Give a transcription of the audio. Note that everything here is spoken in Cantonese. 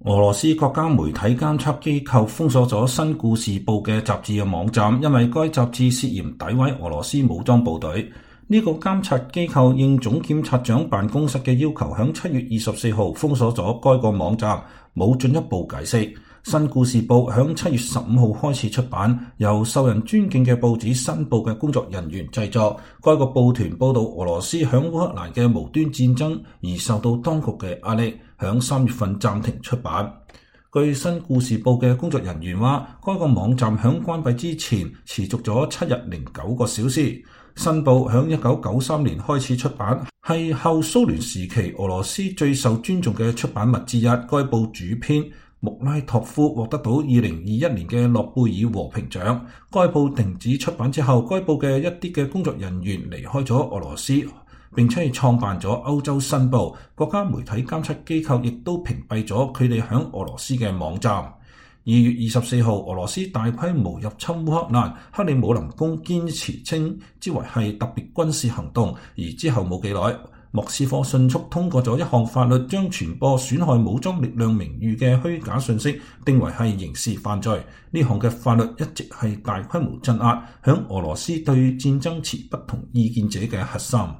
俄羅斯國家媒體監測機構封鎖咗《新故事報》嘅雜誌嘅網站，因為該雜誌涉嫌詆毀俄羅斯武裝部隊。呢個監察機構應總檢察長辦公室嘅要求，響7月24號封鎖咗該個網站，冇進一步解釋。《新故事報》響7月15號開始出版，由受人尊敬嘅報紙《新報》嘅工作人員製作。該個報團報道俄羅斯響烏克蘭嘅無端戰爭，而受到當局嘅壓力，響3月份暫停出版。據《新故事報》嘅工作人員話，該個網站響關閉之前持續咗7日零9個小時。新報響1993年開始出版，係後蘇聯時期俄羅斯最受尊重嘅出版物之一。該報主編穆拉托夫獲得到2021年嘅諾貝爾和平獎。該報停止出版之後，該報嘅一啲嘅工作人員離開咗俄羅斯，並且創辦咗歐洲新報。國家媒體監察機構亦都屏蔽咗佢哋響俄羅斯嘅網站。2月24號，俄羅斯大規模入侵烏克蘭，克里姆林宮堅持稱之為係特別軍事行動，而之後冇幾耐，莫斯科迅速通過咗一項法律，將傳播損害武裝力量名譽嘅虛假信息定為係刑事犯罪。呢項嘅法律一直係大規模鎮壓響俄羅斯對戰爭持不同意見者嘅核心。